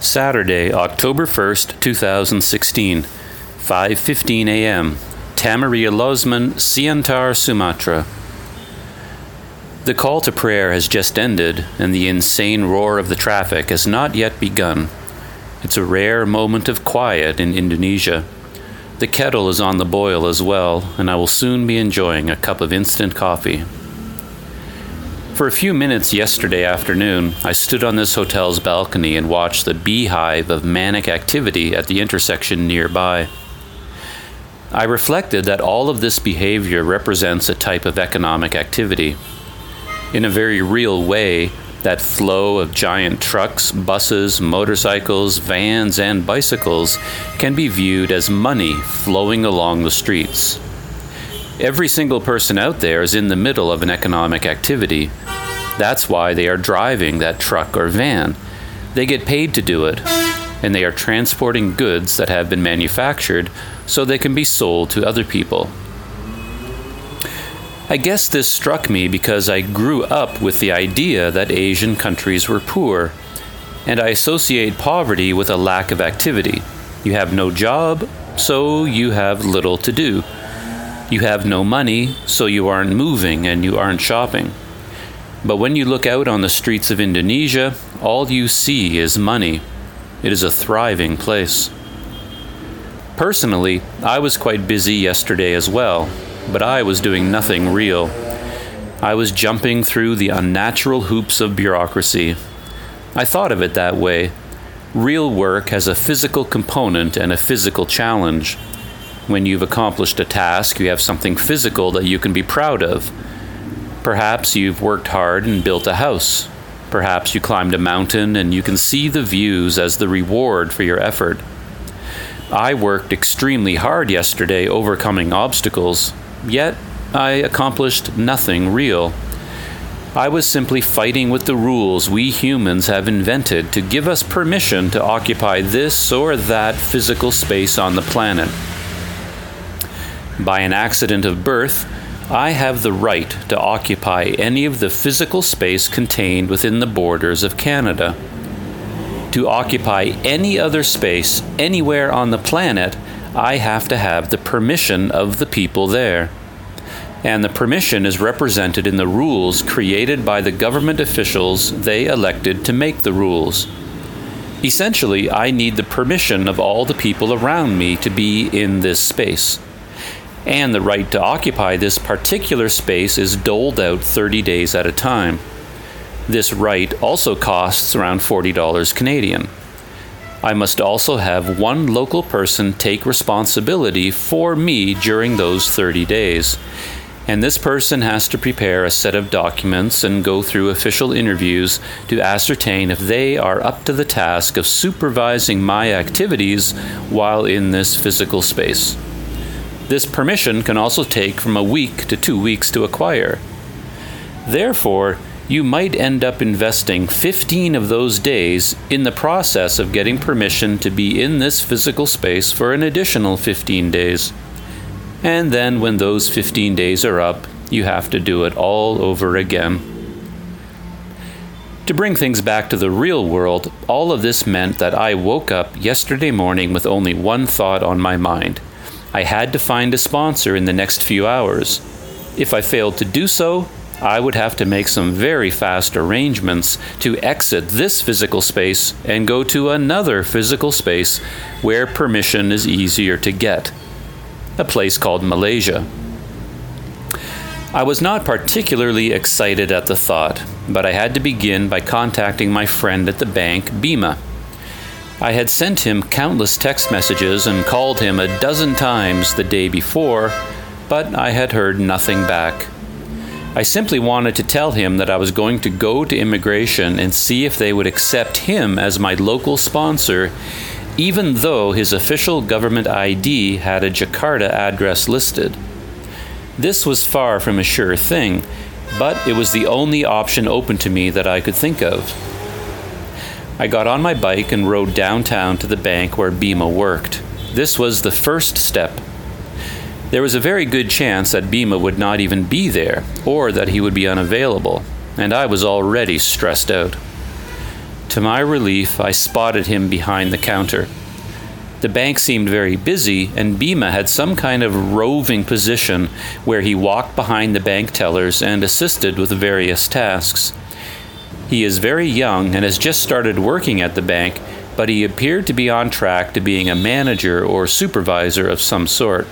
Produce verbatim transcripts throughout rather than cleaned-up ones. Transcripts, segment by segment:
Saturday, October first, two thousand sixteen, five fifteen a.m., Tamaria Losman, Siantar, Sumatra. The call to prayer has just ended, and the insane roar of the traffic has not yet begun. It's a rare moment of quiet in Indonesia. The kettle is on the boil as well, and I will soon be enjoying a cup of instant coffee. For a few minutes yesterday afternoon, I stood on this hotel's balcony and watched the beehive of manic activity at the intersection nearby. I reflected that all of this behavior represents a type of economic activity. In a very real way, that flow of giant trucks, buses, motorcycles, vans, and bicycles can be viewed as money flowing along the streets. Every single person out there is in the middle of an economic activity. That's why they are driving that truck or van. They get paid to do it, and they are transporting goods that have been manufactured so they can be sold to other people. I guess this struck me because I grew up with the idea that Asian countries were poor, and I associate poverty with a lack of activity. You have no job, so you have little to do. You have no money, so you aren't moving and you aren't shopping. But when you look out on the streets of Indonesia, all you see is money. It is a thriving place. Personally, I was quite busy yesterday as well, but I was doing nothing real. I was jumping through the unnatural hoops of bureaucracy. I thought of it that way. Real work has a physical component and a physical challenge. When you've accomplished a task, you have something physical that you can be proud of. Perhaps you've worked hard and built a house. Perhaps you climbed a mountain and you can see the views as the reward for your effort. I worked extremely hard yesterday overcoming obstacles, yet I accomplished nothing real. I was simply fighting with the rules we humans have invented to give us permission to occupy this or that physical space on the planet. By an accident of birth, I have the right to occupy any of the physical space contained within the borders of Canada. To occupy any other space anywhere on the planet, I have to have the permission of the people there. And the permission is represented in the rules created by the government officials they elected to make the rules. Essentially, I need the permission of all the people around me to be in this space. And the right to occupy this particular space is doled out thirty days at a time. This right also costs around forty dollars Canadian. I must also have one local person take responsibility for me during those thirty days. And this person has to prepare a set of documents and go through official interviews to ascertain if they are up to the task of supervising my activities while in this physical space. This permission can also take from a week to two weeks to acquire. Therefore, you might end up investing fifteen of those days in the process of getting permission to be in this physical space for an additional fifteen days. And then when those fifteen days are up, you have to do it all over again. To bring things back to the real world, all of this meant that I woke up yesterday morning with only one thought on my mind. I had to find a sponsor in the next few hours. If I failed to do so, I would have to make some very fast arrangements to exit this physical space and go to another physical space where permission is easier to get. A place called Malaysia. I was not particularly excited at the thought, but I had to begin by contacting my friend at the bank, Bima. I had sent him countless text messages and called him a dozen times the day before, but I had heard nothing back. I simply wanted to tell him that I was going to go to immigration and see if they would accept him as my local sponsor, even though his official government I D had a Jakarta address listed. This was far from a sure thing, but it was the only option open to me that I could think of. I got on my bike and rode downtown to the bank where Bima worked. This was the first step. There was a very good chance that Bima would not even be there, or that he would be unavailable, and I was already stressed out. To my relief, I spotted him behind the counter. The bank seemed very busy, and Bhima had some kind of roving position where he walked behind the bank tellers and assisted with various tasks. He is very young and has just started working at the bank, but he appeared to be on track to being a manager or supervisor of some sort.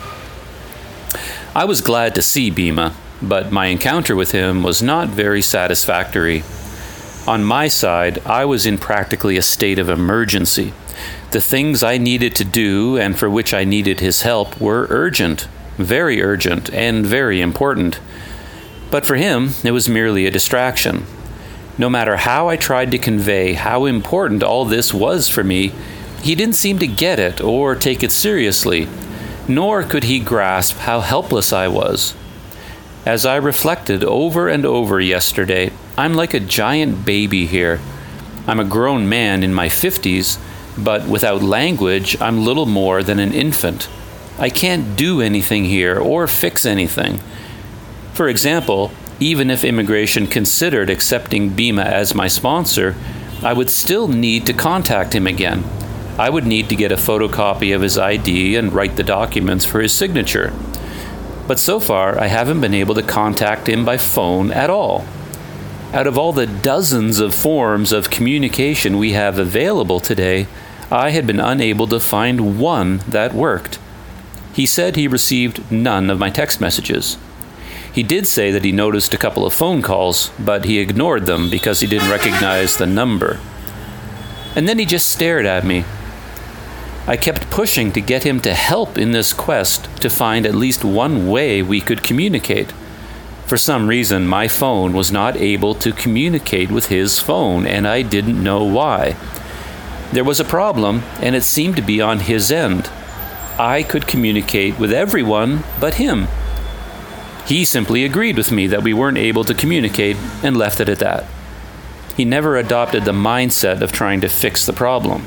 I was glad to see Bhima, but my encounter with him was not very satisfactory. On my side, I was in practically a state of emergency. The things I needed to do and for which I needed his help were urgent, very urgent, and very important. But for him, it was merely a distraction. No matter how I tried to convey how important all this was for me, he didn't seem to get it or take it seriously, nor could he grasp how helpless I was. As I reflected over and over yesterday, I'm like a giant baby here. I'm a grown man in my fifties, but without language, I'm little more than an infant. I can't do anything here or fix anything. For example, even if immigration considered accepting Bhima as my sponsor, I would still need to contact him again. I would need to get a photocopy of his I D and write the documents for his signature. But so far, I haven't been able to contact him by phone at all. Out of all the dozens of forms of communication we have available today, I had been unable to find one that worked. He said he received none of my text messages. He did say that he noticed a couple of phone calls, but he ignored them because he didn't recognize the number. And then he just stared at me. I kept pushing to get him to help in this quest to find at least one way we could communicate. For some reason, my phone was not able to communicate with his phone, and I didn't know why. There was a problem, and it seemed to be on his end. I could communicate with everyone but him. He simply agreed with me that we weren't able to communicate and left it at that. He never adopted the mindset of trying to fix the problem.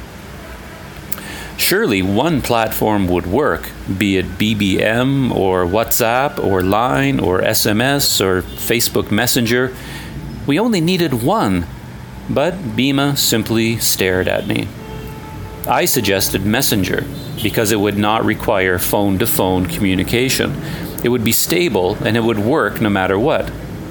Surely one platform would work, be it B B M or WhatsApp or Line or S M S or Facebook Messenger. We only needed one, but Bhima simply stared at me. I suggested Messenger because it would not require phone-to-phone communication. It would be stable and it would work no matter what.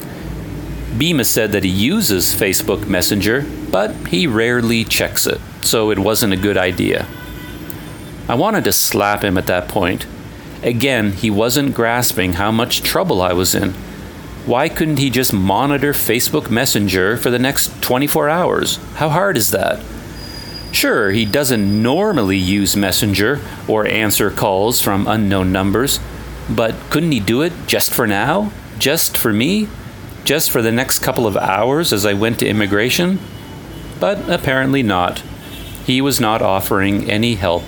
Bhima said that he uses Facebook Messenger, but he rarely checks it, so it wasn't a good idea. I wanted to slap him at that point. Again, he wasn't grasping how much trouble I was in. Why couldn't he just monitor Facebook Messenger for the next twenty-four hours? How hard is that? Sure, he doesn't normally use Messenger or answer calls from unknown numbers, but couldn't he do it just for now? Just for me? Just for the next couple of hours as I went to immigration? But apparently not. He was not offering any help.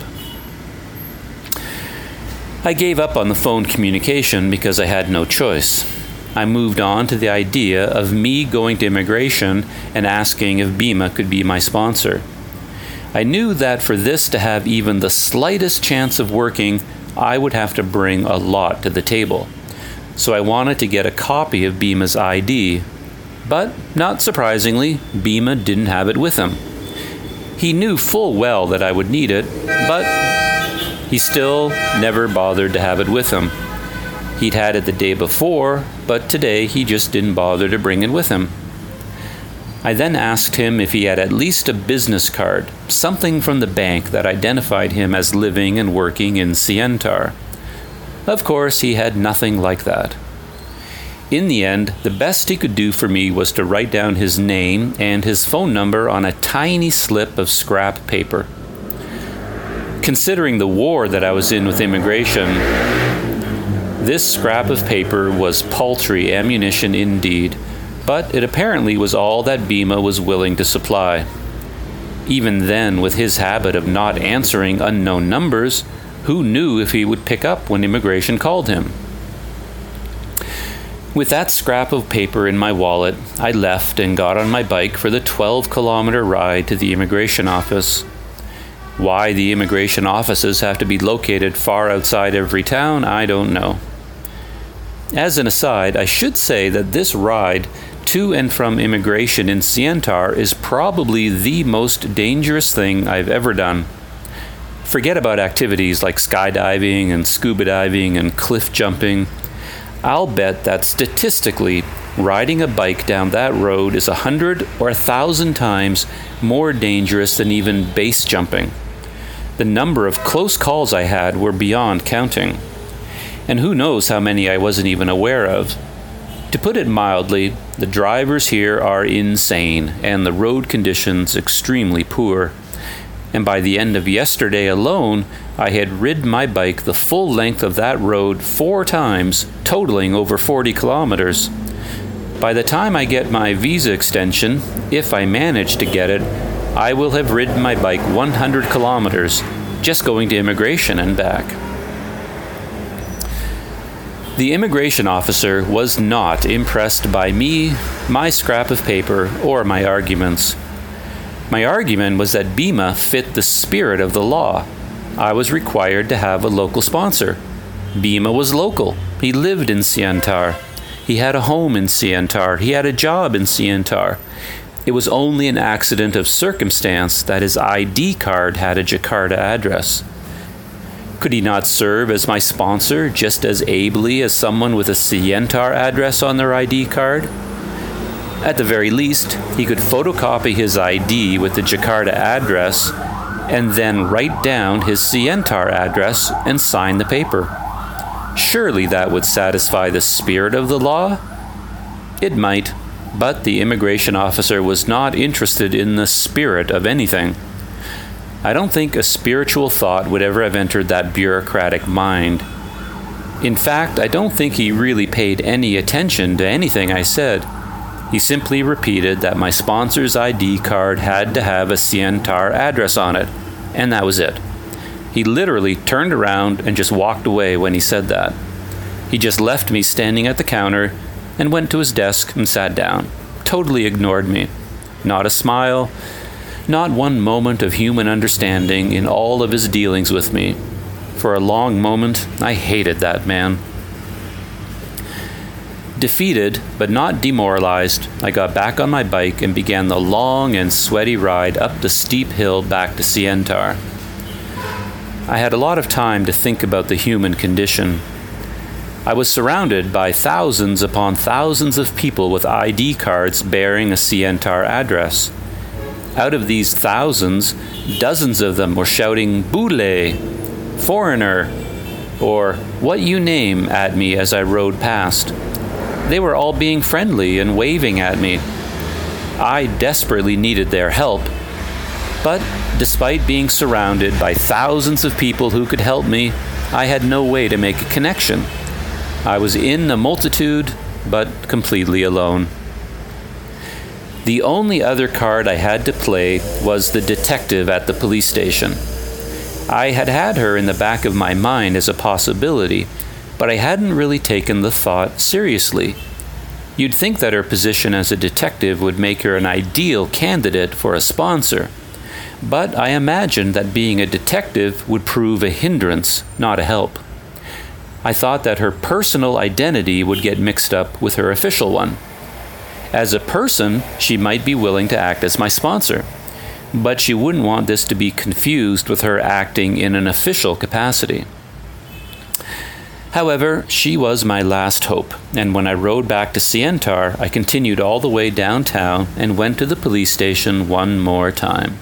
I gave up on the phone communication because I had no choice. I moved on to the idea of me going to immigration and asking if Bhima could be my sponsor. I knew that for this to have even the slightest chance of working, I would have to bring a lot to the table. So I wanted to get a copy of Bhima's I D. But, not surprisingly, Bhima didn't have it with him. He knew full well that I would need it, but he still never bothered to have it with him. He'd had it the day before, but today he just didn't bother to bring it with him. I then asked him if he had at least a business card, something from the bank that identified him as living and working in Siantar. Of course, he had nothing like that. In the end, the best he could do for me was to write down his name and his phone number on a tiny slip of scrap paper. Considering the war that I was in with immigration, this scrap of paper was paltry ammunition indeed, but it apparently was all that Bhima was willing to supply. Even then, with his habit of not answering unknown numbers, who knew if he would pick up when immigration called him? With that scrap of paper in my wallet, I left and got on my bike for the twelve-kilometer ride to the immigration office. Why the immigration offices have to be located far outside every town, I don't know. As an aside, I should say that this ride To and from immigration in Siantar is probably the most dangerous thing I've ever done. Forget about activities like skydiving and scuba diving and cliff jumping. I'll bet that statistically, riding a bike down that road is a hundred or a thousand times more dangerous than even base jumping. The number of close calls I had were beyond counting. And who knows how many I wasn't even aware of. To put it mildly, the drivers here are insane and the road conditions extremely poor. And by the end of yesterday alone, I had ridden my bike the full length of that road four times, totaling over forty kilometers. By the time I get my visa extension, if I manage to get it, I will have ridden my bike one hundred kilometers, just going to immigration and back. The immigration officer was not impressed by me, my scrap of paper, or my arguments. My argument was that BIMA fit the spirit of the law. I was required to have a local sponsor. BIMA was local. He lived in Siantar. He had a home in Siantar. He had a job in Siantar. It was only an accident of circumstance that his I D card had a Jakarta address. Could he not serve as my sponsor just as ably as someone with a Siantar address on their I D card? At the very least, he could photocopy his I D with the Jakarta address and then write down his Siantar address and sign the paper. Surely that would satisfy the spirit of the law? It might, but the immigration officer was not interested in the spirit of anything. I don't think a spiritual thought would ever have entered that bureaucratic mind. In fact, I don't think he really paid any attention to anything I said. He simply repeated that my sponsor's I D card had to have a Siantar address on it, and that was it. He literally turned around and just walked away when he said that. He just left me standing at the counter and went to his desk and sat down. Totally ignored me. Not a smile, not one moment of human understanding in all of his dealings with me. For a long moment, I hated that man. Defeated, but not demoralized, I got back on my bike and began the long and sweaty ride up the steep hill back to Siantar. I had a lot of time to think about the human condition. I was surrounded by thousands upon thousands of people with I D cards bearing a Siantar address. Out of these thousands, dozens of them were shouting "Bule," "Foreigner," or what you name at me as I rode past. They were all being friendly and waving at me. I desperately needed their help. But despite being surrounded by thousands of people who could help me, I had no way to make a connection. I was in a multitude, but completely alone. The only other card I had to play was the detective at the police station. I had had her in the back of my mind as a possibility, but I hadn't really taken the thought seriously. You'd think that her position as a detective would make her an ideal candidate for a sponsor, but I imagined that being a detective would prove a hindrance, not a help. I thought that her personal identity would get mixed up with her official one. As a person, she might be willing to act as my sponsor, but she wouldn't want this to be confused with her acting in an official capacity. However, she was my last hope, and when I rode back to Siantar, I continued all the way downtown and went to the police station one more time.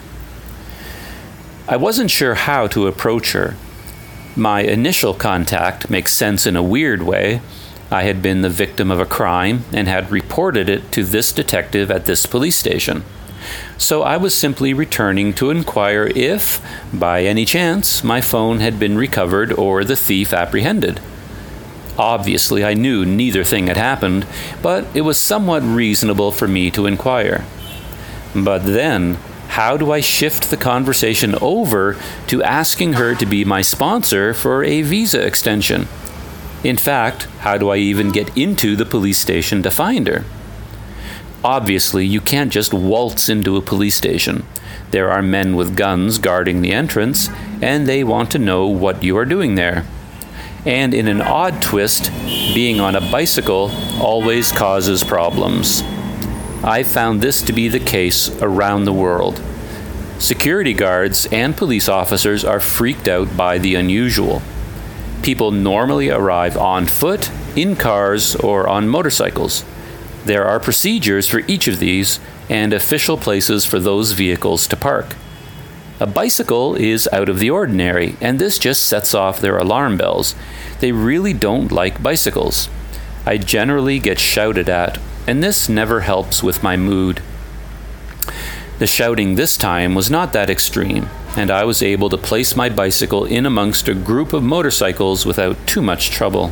I wasn't sure how to approach her. My initial contact makes sense in a weird way. I had been the victim of a crime and had reported it to this detective at this police station. So I was simply returning to inquire if, by any chance, my phone had been recovered or the thief apprehended. Obviously, I knew neither thing had happened, but it was somewhat reasonable for me to inquire. But then, how do I shift the conversation over to asking her to be my sponsor for a visa extension? In fact, how do I even get into the police station to find her? Obviously, you can't just waltz into a police station. There are men with guns guarding the entrance, and they want to know what you are doing there. And in an odd twist, being on a bicycle always causes problems. I found this to be the case around the world. Security guards and police officers are freaked out by the unusual. People normally arrive on foot, in cars, or on motorcycles. There are procedures for each of these and official places for those vehicles to park. A bicycle is out of the ordinary, and this just sets off their alarm bells. They really don't like bicycles. I generally get shouted at, and this never helps with my mood. The shouting this time was not that extreme, and I was able to place my bicycle in amongst a group of motorcycles without too much trouble.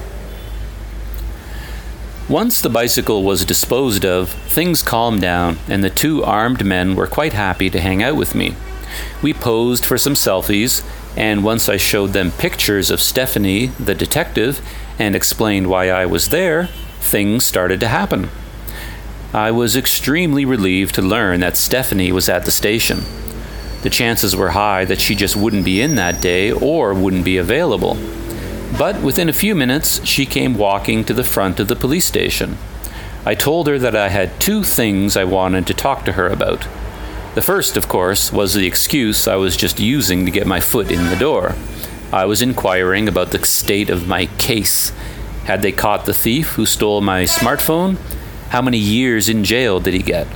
Once the bicycle was disposed of, things calmed down, and the two armed men were quite happy to hang out with me. We posed for some selfies, and once I showed them pictures of Stephanie, the detective, and explained why I was there, things started to happen. I was extremely relieved to learn that Stephanie was at the station. The chances were high that she just wouldn't be in that day or wouldn't be available. But within a few minutes, she came walking to the front of the police station. I told her that I had two things I wanted to talk to her about. The first, of course, was the excuse I was just using to get my foot in the door. I was inquiring about the state of my case. Had they caught the thief who stole my smartphone? How many years in jail did he get?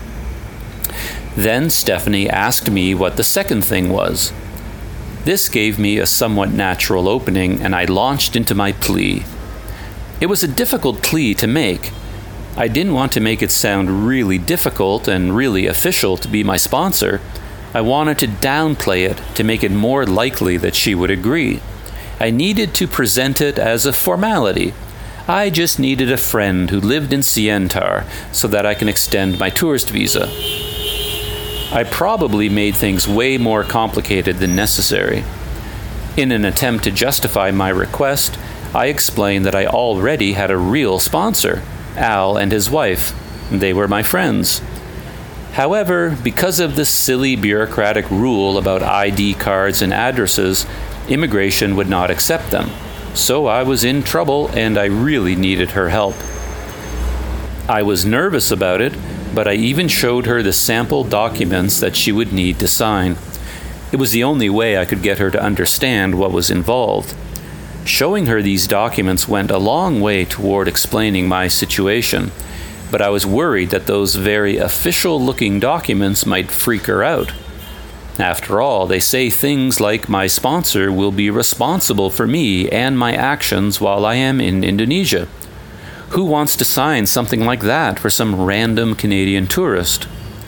Then Stephanie asked me what the second thing was. This gave me a somewhat natural opening, and I launched into my plea. It was a difficult plea to make. I didn't want to make it sound really difficult and really official to be my sponsor. I wanted to downplay it to make it more likely that she would agree. I needed to present it as a formality. I just needed a friend who lived in Sientar so that I can extend my tourist visa. I probably made things way more complicated than necessary. In an attempt to justify my request, I explained that I already had a real sponsor, Al and his wife. They were my friends. However, because of the silly bureaucratic rule about I D cards and addresses, immigration would not accept them. So I was in trouble and I really needed her help. I was nervous about it, but I even showed her the sample documents that she would need to sign. It was the only way I could get her to understand what was involved. Showing her these documents went a long way toward explaining my situation, but I was worried that those very official-looking documents might freak her out. After all, they say things like my sponsor will be responsible for me and my actions while I am in Indonesia. Who wants to sign something like that for some random Canadian tourist?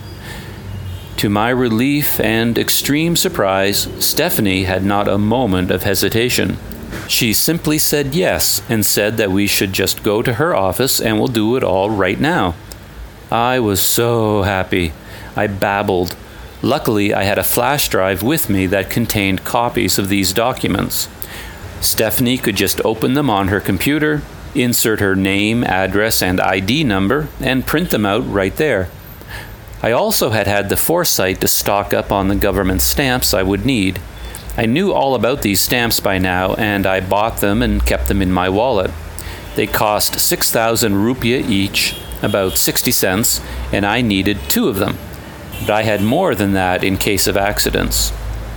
To my relief and extreme surprise, Stephanie had not a moment of hesitation. She simply said yes and said that we should just go to her office and we'll do it all right now. I was so happy. I babbled. Luckily, I had a flash drive with me that contained copies of these documents. Stephanie could just open them on her computer, insert her name, address, and I D number, and print them out right there. I also had had the foresight to stock up on the government stamps I would need. I knew all about these stamps by now, and I bought them and kept them in my wallet. They cost six thousand rupiah each, about sixty cents, and I needed two of them. But I had more than that in case of accidents.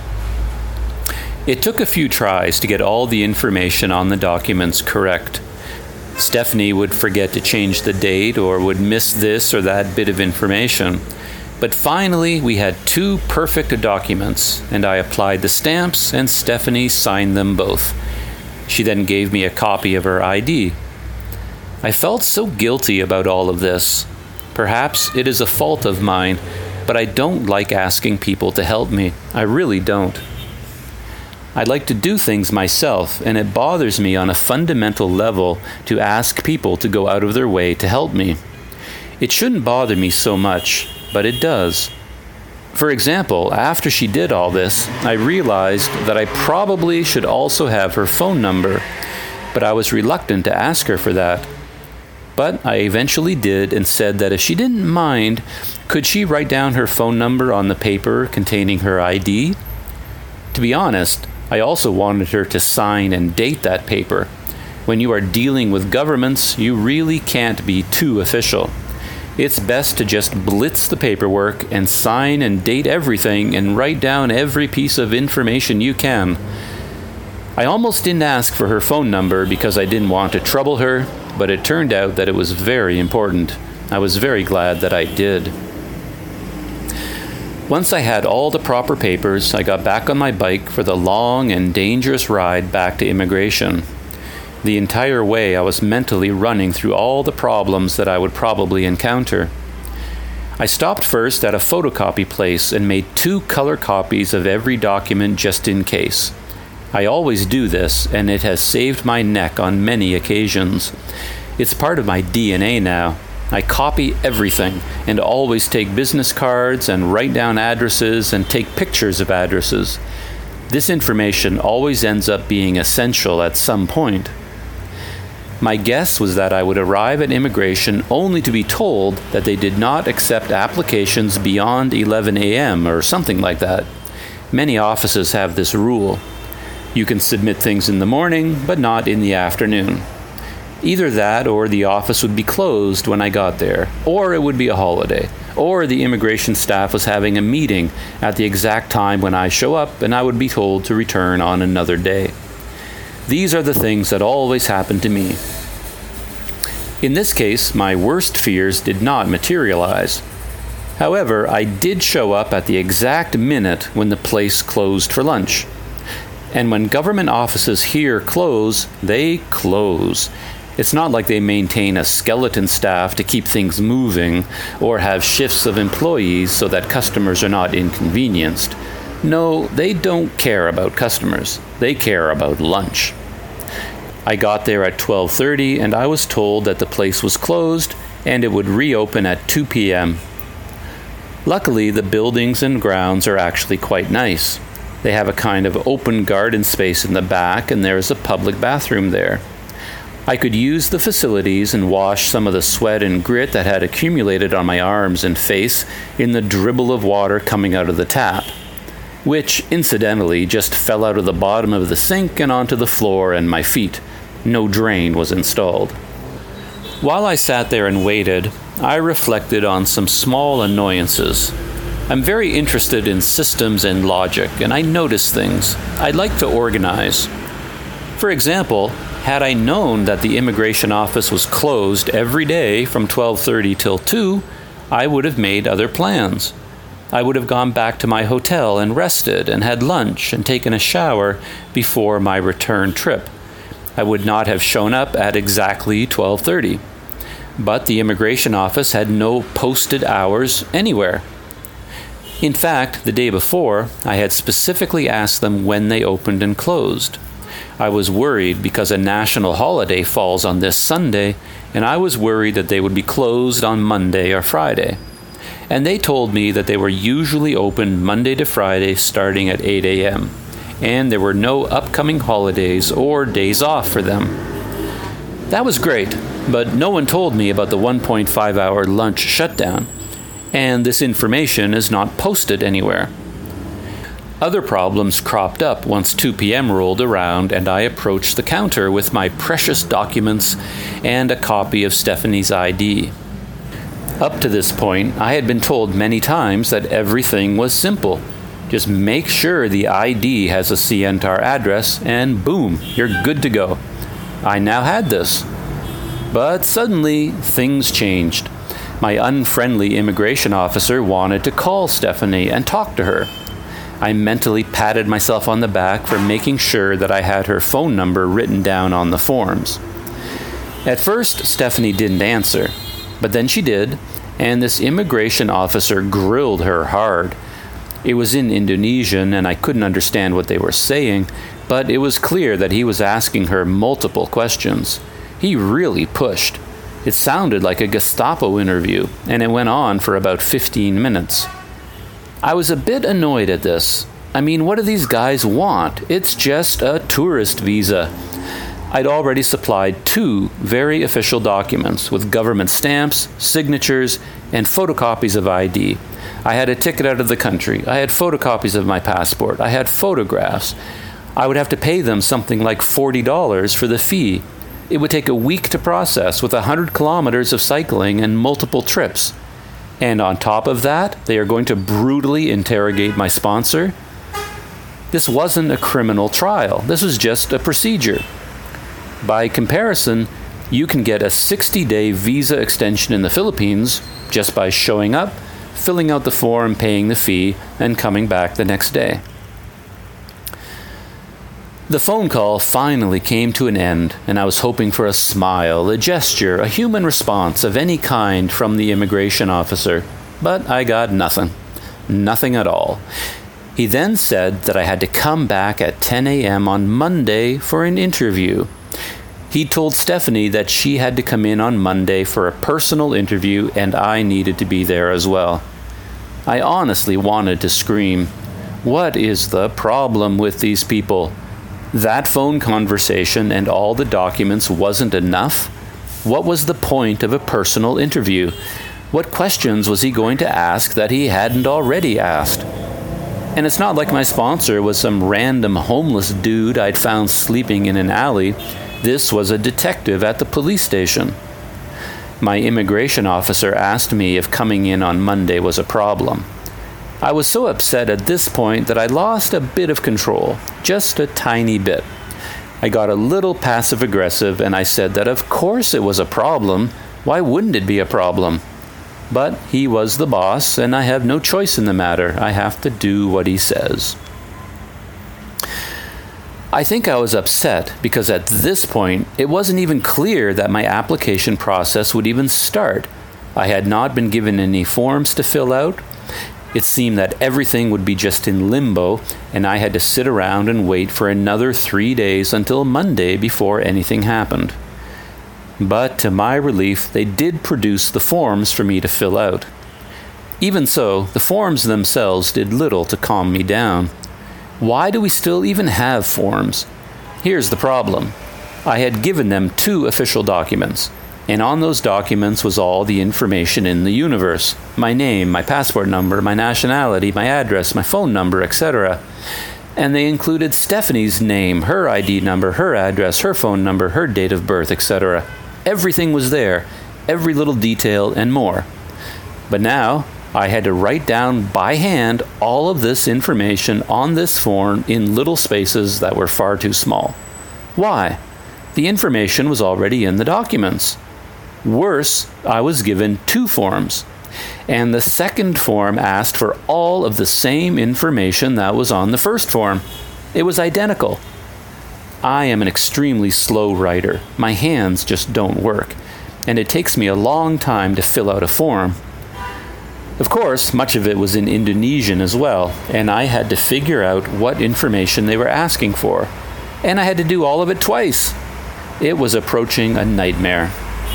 It took a few tries to get all the information on the documents correct. Stephanie would forget to change the date or would miss this or that bit of information. But finally, we had two perfect documents, and I applied the stamps, and Stephanie signed them both. She then gave me a copy of her I D. I felt so guilty about all of this. Perhaps it is a fault of mine, but I don't like asking people to help me. I really don't. I like to do things myself, and it bothers me on a fundamental level to ask people to go out of their way to help me. It shouldn't bother me so much, but it does. For example, after she did all this, I realized that I probably should also have her phone number, but I was reluctant to ask her for that. But I eventually did and said that if she didn't mind, could she write down her phone number on the paper containing her I D? To be honest, I also wanted her to sign and date that paper. When you are dealing with governments, you really can't be too official. It's best to just blitz the paperwork and sign and date everything and write down every piece of information you can. I almost didn't ask for her phone number because I didn't want to trouble her, but it turned out that it was very important. I was very glad that I did. Once I had all the proper papers, I got back on my bike for the long and dangerous ride back to immigration. The entire way, I was mentally running through all the problems that I would probably encounter. I stopped first at a photocopy place and made two color copies of every document just in case. I always do this, and it has saved my neck on many occasions. It's part of my D N A now. I copy everything and always take business cards and write down addresses and take pictures of addresses. This information always ends up being essential at some point. My guess was that I would arrive at immigration only to be told that they did not accept applications beyond eleven a.m. or something like that. Many offices have this rule. You can submit things in the morning, but not in the afternoon. Either that or the office would be closed when I got there, or it would be a holiday, or the immigration staff was having a meeting at the exact time when I show up and I would be told to return on another day. These are the things that always happen to me. In this case, my worst fears did not materialize. However, I did show up at the exact minute when the place closed for lunch. And when government offices here close, they close. It's not like they maintain a skeleton staff to keep things moving or have shifts of employees so that customers are not inconvenienced. No, they don't care about customers. They care about lunch. I got there at twelve thirty and I was told that the place was closed and it would reopen at two p.m. Luckily, the buildings and grounds are actually quite nice. They have a kind of open garden space in the back and there is a public bathroom there. I could use the facilities and wash some of the sweat and grit that had accumulated on my arms and face in the dribble of water coming out of the tap, which, incidentally, just fell out of the bottom of the sink and onto the floor and my feet. No drain was installed. While I sat there and waited, I reflected on some small annoyances. I'm very interested in systems and logic, and I notice things. I like to organize. For example, had I known that the immigration office was closed every day from twelve thirty till two, I would have made other plans. I would have gone back to my hotel and rested and had lunch and taken a shower before my return trip. I would not have shown up at exactly twelve thirty. But the immigration office had no posted hours anywhere. In fact, the day before, I had specifically asked them when they opened and closed. I was worried because a national holiday falls on this Sunday, and I was worried that they would be closed on Monday or Friday. And they told me that they were usually open Monday to Friday starting at eight a.m., and there were no upcoming holidays or days off for them. That was great, but no one told me about the one point five hour lunch shutdown, and this information is not posted anywhere. Other problems cropped up once two p.m. rolled around and I approached the counter with my precious documents and a copy of Stephanie's I D. Up to this point, I had been told many times that everything was simple. Just make sure the I D has a C N T A R address and boom, you're good to go. I now had this. But suddenly, things changed. My unfriendly immigration officer wanted to call Stephanie and talk to her. I mentally patted myself on the back for making sure that I had her phone number written down on the forms. At first, Stephanie didn't answer, but then she did, and this immigration officer grilled her hard. It was in Indonesian, and I couldn't understand what they were saying, but it was clear that he was asking her multiple questions. He really pushed. It sounded like a Gestapo interview, and it went on for about fifteen minutes. I was a bit annoyed at this. I mean, what do these guys want? It's just a tourist visa. I'd already supplied two very official documents with government stamps, signatures, and photocopies of I D. I had a ticket out of the country. I had photocopies of my passport. I had photographs. I would have to pay them something like forty dollars for the fee. It would take a week to process with one hundred kilometers of cycling and multiple trips. And on top of that, they are going to brutally interrogate my sponsor? This wasn't a criminal trial. This was just a procedure. By comparison, you can get a sixty-day visa extension in the Philippines just by showing up, filling out the form, paying the fee, and coming back the next day. The phone call finally came to an end, and I was hoping for a smile, a gesture, a human response of any kind from the immigration officer, but I got nothing. Nothing at all. He then said that I had to come back at ten a.m. on Monday for an interview. He told Stephanie that she had to come in on Monday for a personal interview, and I needed to be there as well. I honestly wanted to scream. What is the problem with these people? That phone conversation and all the documents wasn't enough? What was the point of a personal interview? What questions was he going to ask that he hadn't already asked? And it's not like my sponsor was some random homeless dude I'd found sleeping in an alley. This was a detective at the police station. My immigration officer asked me if coming in on Monday was a problem. I was so upset at this point that I lost a bit of control, just a tiny bit. I got a little passive-aggressive and I said that of course it was a problem. Why wouldn't it be a problem? But he was the boss and I have no choice in the matter. I have to do what he says. I think I was upset because at this point it wasn't even clear that my application process would even start. I had not been given any forms to fill out. It seemed that everything would be just in limbo, and I had to sit around and wait for another three days until Monday before anything happened. But to my relief, they did produce the forms for me to fill out. Even so, the forms themselves did little to calm me down. Why do we still even have forms? Here's the problem. I had given them two official documents, and on those documents was all the information in the universe. My name, my passport number, my nationality, my address, my phone number, et cetera. And they included Stephanie's name, her I D number, her address, her phone number, her date of birth, et cetera. Everything was there, every little detail and more. But now, I had to write down by hand all of this information on this form in little spaces that were far too small. Why? The information was already in the documents. Worse, I was given two forms, and the second form asked for all of the same information that was on the first form. It was identical. I am an extremely slow writer. My hands just don't work, and it takes me a long time to fill out a form. Of course, much of it was in Indonesian as well, and I had to figure out what information they were asking for, and I had to do all of it twice. It was approaching a nightmare.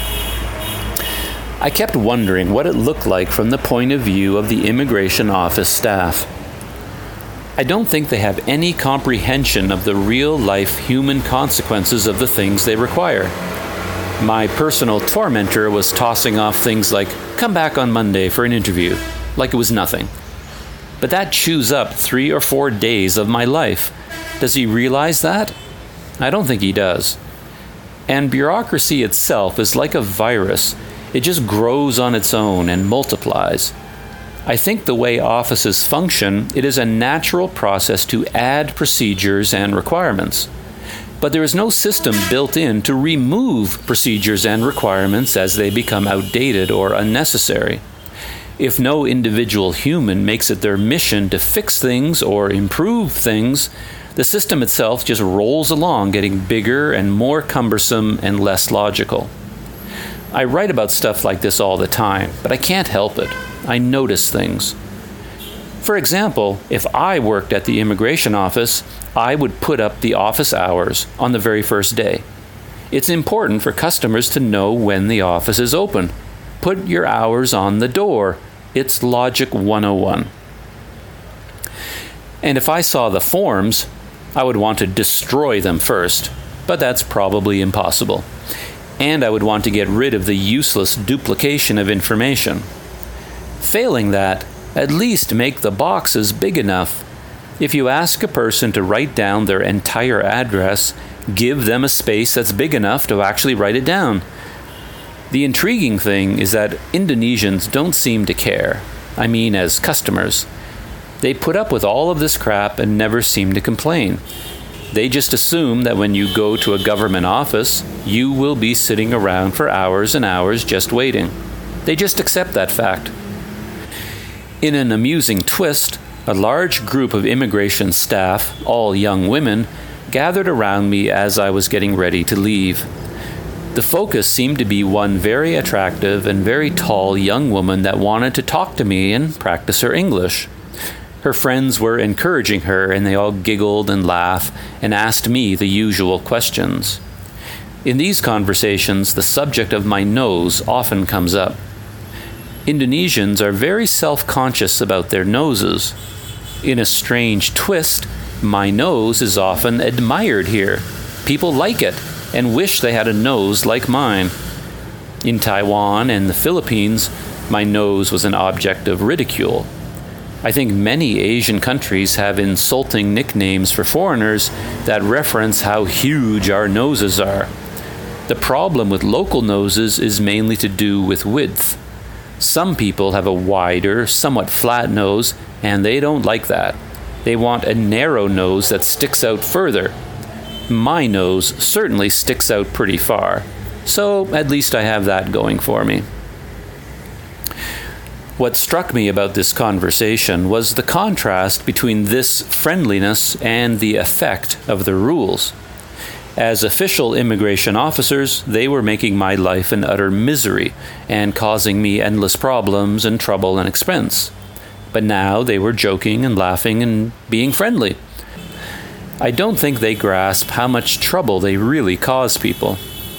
I kept wondering what it looked like from the point of view of the immigration office staff. I don't think they have any comprehension of the real-life human consequences of the things they require. My personal tormentor was tossing off things like, come back on Monday for an interview, like it was nothing. But that chews up three or four days of my life. Does he realize that? I don't think he does. And bureaucracy itself is like a virus. It just grows on its own and multiplies. I think the way offices function, it is a natural process to add procedures and requirements. But there is no system built in to remove procedures and requirements as they become outdated or unnecessary. If no individual human makes it their mission to fix things or improve things, the system itself just rolls along, getting bigger and more cumbersome and less logical. I write about stuff like this all the time, but I can't help it. I notice things. For example, if I worked at the immigration office, I would put up the office hours on the very first day. It's important for customers to know when the office is open. Put your hours on the door. It's Logic one oh one. And if I saw the forms, I would want to destroy them first, but that's probably impossible. And I would want to get rid of the useless duplication of information. Failing that, at least make the boxes big enough. If you ask a person to write down their entire address, Give them a space that's big enough to actually write it down. The intriguing thing is that Indonesians don't seem to care. I mean, as customers. They put up with all of this crap and never seem to complain. They just assume that when you go to a government office, you will be sitting around for hours and hours just waiting. They just accept that fact. In an amusing twist, a large group of immigration staff, all young women, gathered around me as I was getting ready to leave. The focus seemed to be one very attractive and very tall young woman that wanted to talk to me and practice her English. Her friends were encouraging her, and they all giggled and laughed and asked me the usual questions. In these conversations, the subject of my nose often comes up. Indonesians are very self-conscious about their noses. In a strange twist, my nose is often admired here. People like it and wish they had a nose like mine. In Taiwan and the Philippines, my nose was an object of ridicule. I think many Asian countries have insulting nicknames for foreigners that reference how huge our noses are. The problem with local noses is mainly to do with width. Some people have a wider, somewhat flat nose, and they don't like that. They want a narrow nose that sticks out further. My nose certainly sticks out pretty far, so at least I have that going for me. What struck me about this conversation was the contrast between this friendliness and the effect of the rules. As official immigration officers, they were making my life an utter misery and causing me endless problems and trouble and expense. But now they were joking and laughing and being friendly. I don't think they grasp how much trouble they really cause people.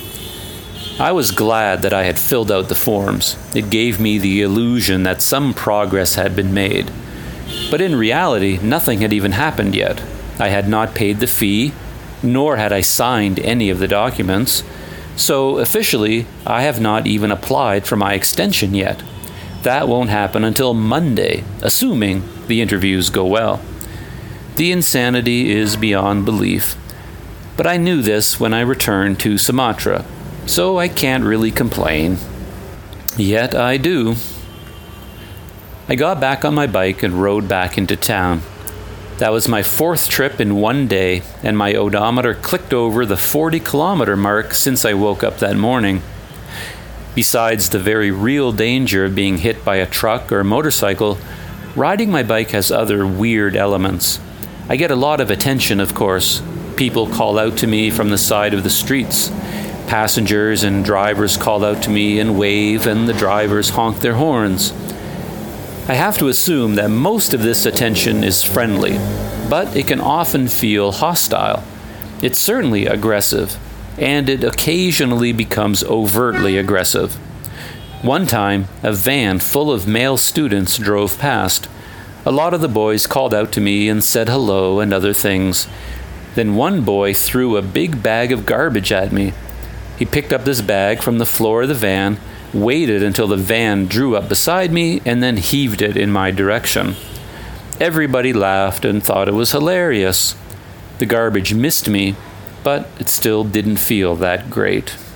I was glad that I had filled out the forms. It gave me the illusion that some progress had been made. But in reality, nothing had even happened yet. I had not paid the fee, nor had I signed any of the documents. So officially, I have not even applied for my extension yet. That won't happen until Monday, assuming the interviews go well. The insanity is beyond belief. But I knew this when I returned to Sumatra, so I can't really complain. Yet I do. I got back on my bike and rode back into town. That was my fourth trip in one day, and my odometer clicked over the forty kilometer mark since I woke up that morning. Besides the very real danger of being hit by a truck or a motorcycle, riding my bike has other weird elements. I get a lot of attention, of course. People call out to me from the side of the streets. Passengers and drivers call out to me and wave, and the drivers honk their horns. I have to assume that most of this attention is friendly, but it can often feel hostile. It's certainly aggressive, and it occasionally becomes overtly aggressive. One time, a van full of male students drove past. A lot of the boys called out to me and said hello and other things. Then one boy threw a big bag of garbage at me. He picked up this bag from the floor of the van, waited until the van drew up beside me, and then heaved it in my direction. Everybody laughed and thought it was hilarious. The garbage missed me, but it still didn't feel that great.